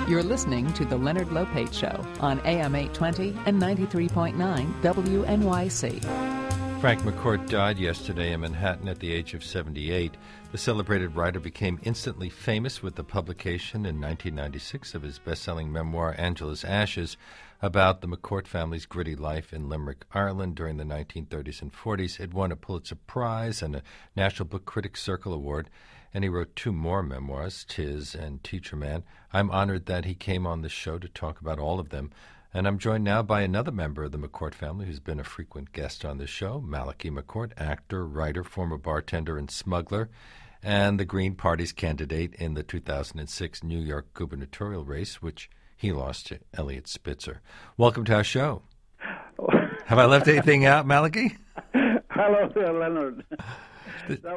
You're listening to The Leonard Lopate Show on AM 820 and 93.9 WNYC. Frank McCourt died yesterday in Manhattan at the age of 78. The celebrated writer became instantly famous with the publication in 1996 of his best-selling memoir, Angela's Ashes, about the McCourt family's gritty life in Limerick, Ireland during the 1930s and 40s. It won a Pulitzer Prize and a National Book Critics Circle Award, and he wrote two more memoirs, Tis and Teacher Man. I'm honored that he came on the show to talk about all of them. And I'm joined now by another member of the McCourt family who's been a frequent guest on the show, Malachi McCourt, actor, writer, former bartender and smuggler, and the Green Party's candidate in the 2006 New York gubernatorial race, which he lost to Eliot Spitzer. Welcome to our show. Have I left anything out, Malachi? Hello there, Leonard. That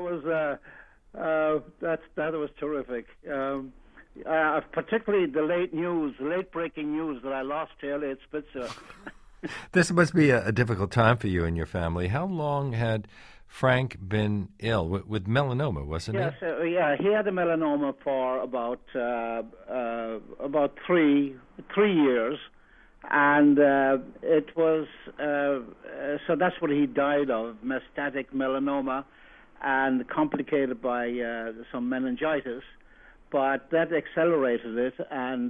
was terrific. Particularly the late breaking news that I lost to Eliot Spitzer. This must be a difficult time for you and your family. How long had Frank been ill with melanoma, wasn't it? Yes, he had a melanoma for about 3 years, and it was so that's what he died of, metastatic melanoma, and complicated by some meningitis. But that accelerated it, and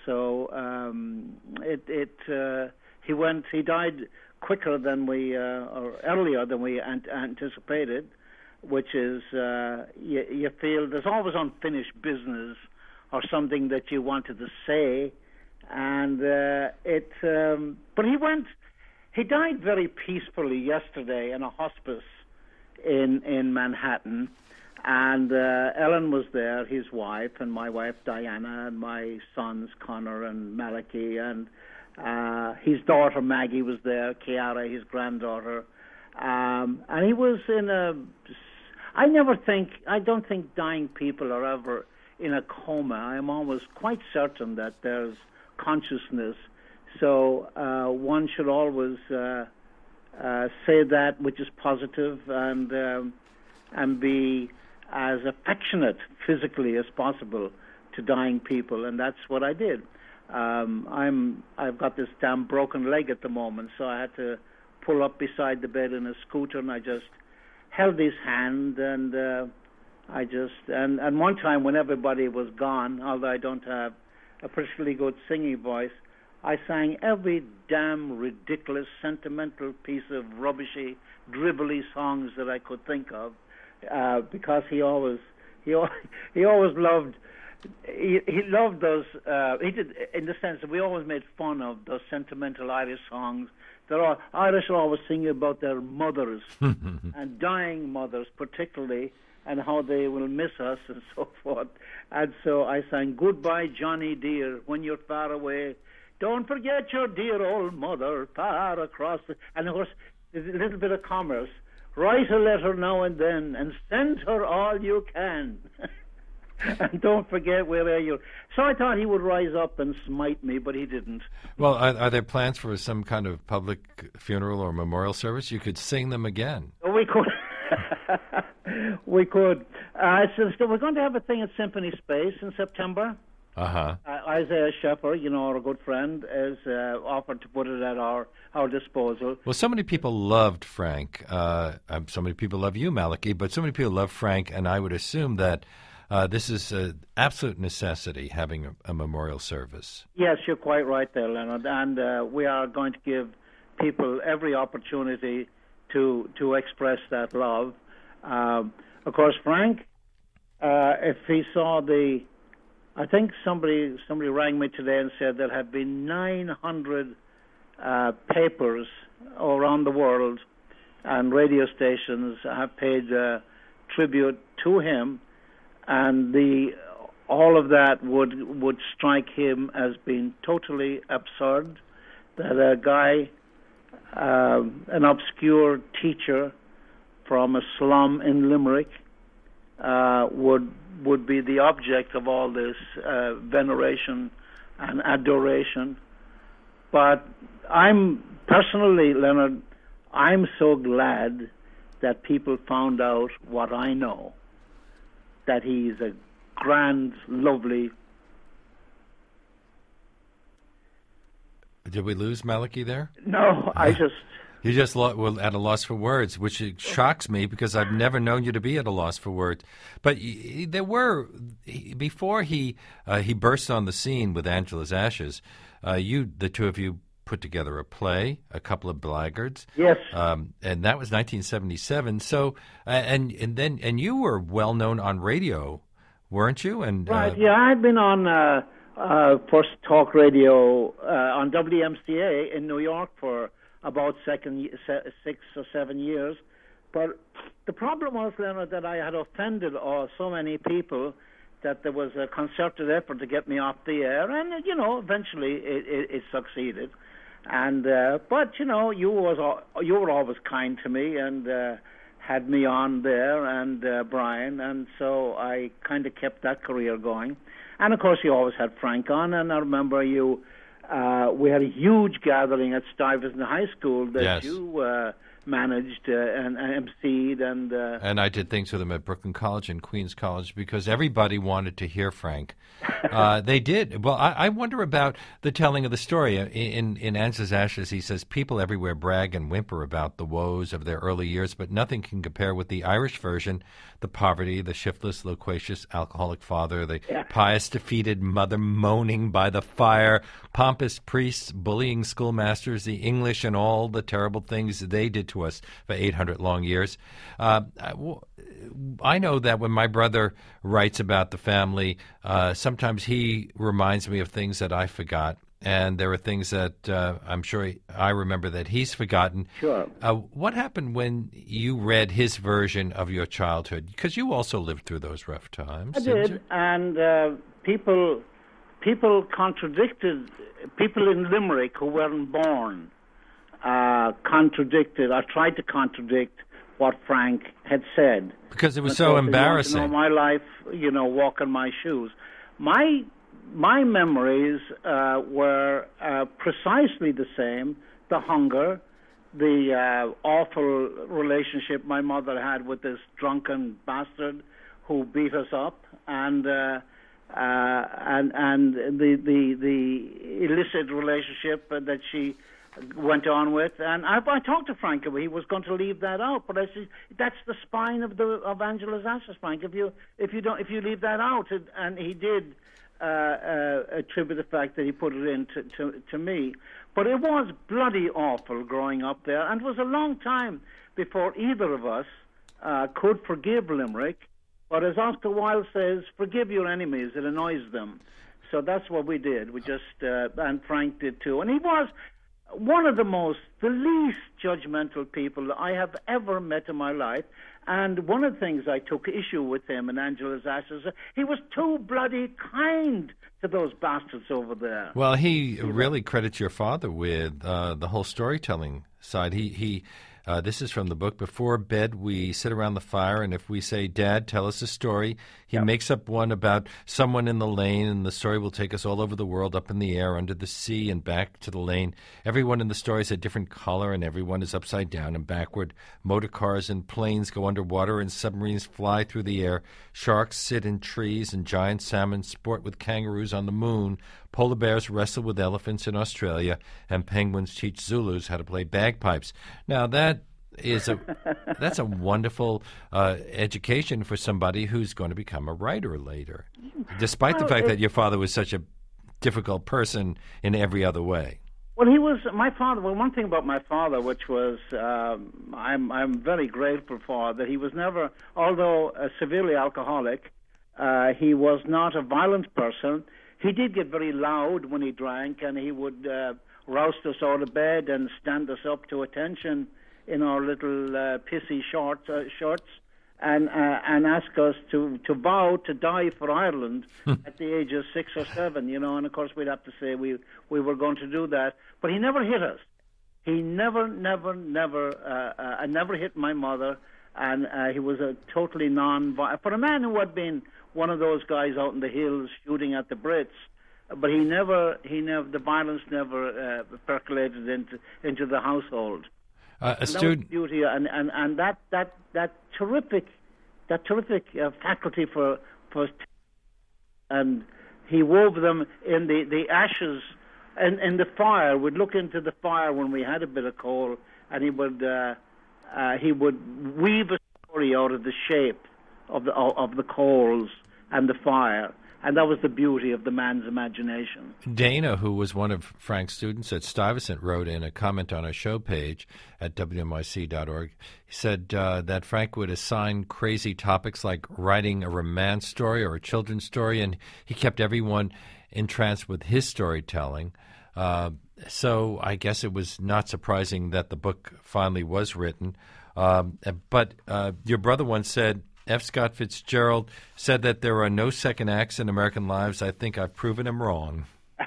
he died quicker than or earlier than we anticipated, which is you feel there's always unfinished business or something that you wanted to say, and but he died very peacefully yesterday in a hospice in Manhattan. And Ellen was there, his wife, and my wife Diana, and my sons Connor and Malachi, and his daughter Maggie was there, Kiara, his granddaughter, and he was in I don't think dying people are ever in a coma. I'm always quite certain that there's consciousness. So one should always say that which is positive and be as affectionate physically as possible to dying people, and that's what I did. I've got this damn broken leg at the moment, so I had to pull up beside the bed in a scooter, and I just held his hand, and and one time when everybody was gone, although I don't have a particularly good singing voice, I sang every damn ridiculous, sentimental piece of rubbishy, dribbly songs that I could think of. Because he always loved those. He did, in the sense that we always made fun of those sentimental Irish songs. Irish are always singing about their mothers and dying mothers, particularly, and how they will miss us and so forth. And so I sang, "Goodbye, Johnny dear, when you're far away. Don't forget your dear old mother far across." And of course, there's a little bit of commerce. Write a letter now and then and send her all you can. And don't forget where you. So I thought he would rise up and smite me, but he didn't. Well, are there plans for some kind of public funeral or memorial service? You could sing them again. We could. We could. So we're going to have a thing at Symphony Space in September. Uh-huh. Isaiah Sheffer, our good friend, has offered to put it at our disposal. Well, so many people loved Frank. So many people love you, Malachi, but so many people love Frank, and I would assume that this is an absolute necessity, having a memorial service. Yes, you're quite right there, Leonard, and we are going to give people every opportunity to express that love. Of course, Frank, if he saw I think somebody rang me today and said there have been 900 papers around the world and radio stations have paid tribute to him, and all of that would strike him as being totally absurd. That a guy, an obscure teacher from a slum in Limerick, would be the object of all this veneration and adoration. But I'm personally, Leonard, I'm so glad that people found out what I know, that he's a grand, lovely Did we lose Malachy there? No, I just... You just were at a loss for words, which shocks me because I've never known you to be at a loss for words. But there were, before he burst on the scene with Angela's Ashes, the two of you put together a play, A Couple of Blackguards. Yes. And that was 1977. So, and you were well known on radio, weren't you? And right. Yeah, I'd been on First Talk Radio on WMCA in New York for about 6 or 7 years. But the problem was, Leonard, that I had offended so many people that there was a concerted effort to get me off the air, and eventually it succeeded. And but you were always kind to me and had me on there, and Brian, and so I kind of kept that career going. And of course, you always had Frank on, and I remember you. We had a huge gathering at Stuyvesant High School that yes. you managed and emceed, and I did things with him at Brooklyn College and Queens College because everybody wanted to hear Frank. They did. Well, I wonder about the telling of the story. In Angela's Ashes, he says, people everywhere brag and whimper about the woes of their early years, but nothing can compare with the Irish version, the poverty, the shiftless, loquacious, alcoholic father, the pious, defeated mother moaning by the fire, pompous priests bullying schoolmasters, the English, and all the terrible things they did to us for 800 long years. I know that when my brother writes about the family, sometimes he reminds me of things that I forgot, and there are things that I'm sure I remember that he's forgotten. Sure. What happened when you read his version of your childhood? Because you also lived through those rough times. I did, and people contradicted, people in Limerick who weren't born contradicted, or tried to contradict what Frank had said. Because it was so embarrassing. My life, walk in my shoes. My memories were precisely the same. The hunger, the awful relationship my mother had with this drunken bastard who beat us up, and the illicit relationship that she went on with, and I talked to Frank. He was going to leave that out, but I said that's the spine of Angela's Ashes, Frank. If you leave that out, and he did attribute the fact that he put it in to me. But it was bloody awful growing up there, and it was a long time before either of us could forgive Limerick. But as Oscar Wilde says, forgive your enemies, it annoys them. So that's what we did. We just, and Frank did too. And he was one of the least judgmental people I have ever met in my life. And one of the things I took issue with him in Angela's Ashes, he was too bloody kind to those bastards over there. Well, he really credits your father with the whole storytelling side. This is from the book. Before bed, we sit around the fire, and if we say, Dad, tell us a story, he makes up one about someone in the lane, and the story will take us all over the world, up in the air, under the sea, and back to the lane. Everyone in the story is a different color, and everyone is upside down and backward. Motor cars and planes go underwater, and submarines fly through the air. Sharks sit in trees, and giant salmon sport with kangaroos on the moon. Polar bears wrestle with elephants in Australia, and penguins teach Zulus how to play bagpipes. Now, that's a wonderful education for somebody who's going to become a writer later, despite the fact that your father was such a difficult person in every other way. Well, he was my father. Well, one thing about my father, which was I'm very grateful for, that he was never, although severely alcoholic, he was not a violent person. He did get very loud when he drank, and he would roust us out of bed and stand us up to attention in our little pissy shorts, and ask us to vow to die for Ireland at the age of 6 or 7, and of course we'd have to say we were going to do that. But he never hit us. He never hit my mother, and he was a totally non-violent, for a man who had been one of those guys out in the hills shooting at the Brits. But the violence never percolated into the household. A student beauty and that terrific faculty for, and he wove them in the ashes in the fire, would look into the fire when we had a bit of coal, and he would weave a story out of the shape of the coals and the fire. And that was the beauty of the man's imagination. Dana, who was one of Frank's students at Stuyvesant, wrote in a comment on our show page at WNYC.org. He said that Frank would assign crazy topics like writing a romance story or a children's story, and he kept everyone entranced with his storytelling. So I guess it was not surprising that the book finally was written. But your brother once said, F. Scott Fitzgerald said that there are no second acts in American lives. I think I've proven him wrong.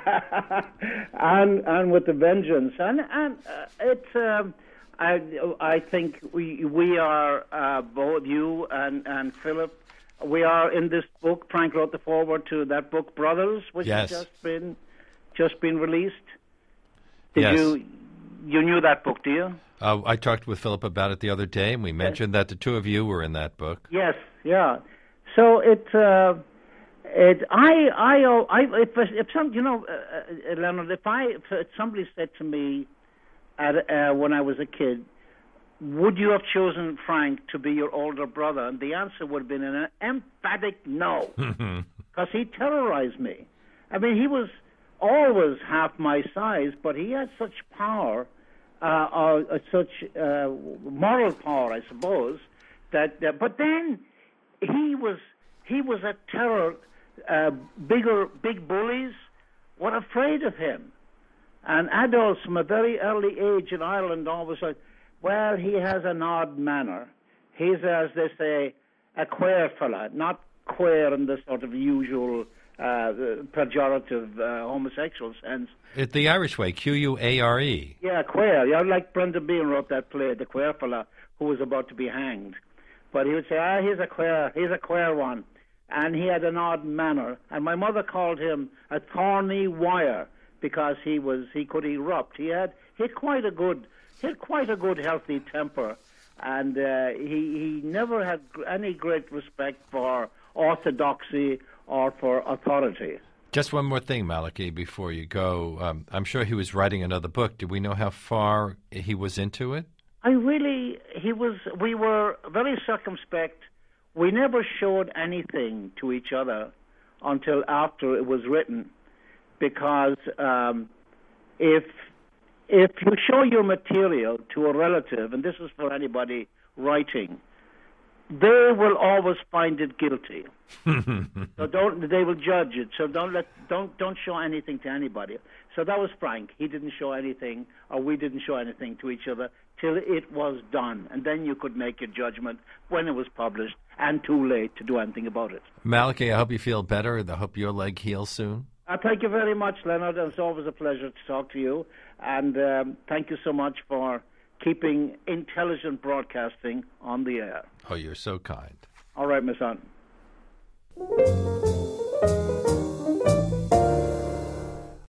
and with the vengeance. And it's I think we are both you and Philip. We are in this book. Frank wrote the foreword to that book, Brothers, which yes. has just been released. Yes. You knew that book, do you? I talked with Philip about it the other day, and we mentioned that the two of you were in that book. Yes, yeah. So if some, Leonard, if somebody said to me when I was a kid, would you have chosen Frank to be your older brother? And the answer would have been an emphatic no, because he terrorized me. I mean, he was always half my size, but he had such power. Such moral power, I suppose. But then he was a terror. Big bullies were afraid of him, and adults from a very early age in Ireland always said, "Well, he has an odd manner. He's, as they say, a queer fella, not queer in the sort of usual." Pejorative homosexual sense. It's the Irish way, Q-U-A-R-E. Yeah, queer. Yeah, like Brendan Behan wrote that play, The Queer Fella, who was about to be hanged. But he would say, he's a queer one. And he had an odd manner. And my mother called him a thorny wire because he could erupt. He had quite a good healthy temper. And he never had any great respect for orthodoxy or for authority. Just one more thing, Malachi, before you go. I'm sure he was writing another book. Do we know how far he was into it? We were very circumspect. We never showed anything to each other until after it was written, because if you show your material to a relative, and this is for anybody writing, they will always find it guilty. So they will judge it. So don't show anything to anybody. So that was Frank. He didn't show anything, or we didn't show anything to each other till it was done, and then you could make your judgment when it was published, and too late to do anything about it. Malachi, I hope you feel better. I hope your leg heals soon. Thank you very much, Leonard. It's always a pleasure to talk to you, and thank you so much for keeping intelligent broadcasting on the air. Oh, you're so kind. All right, my son.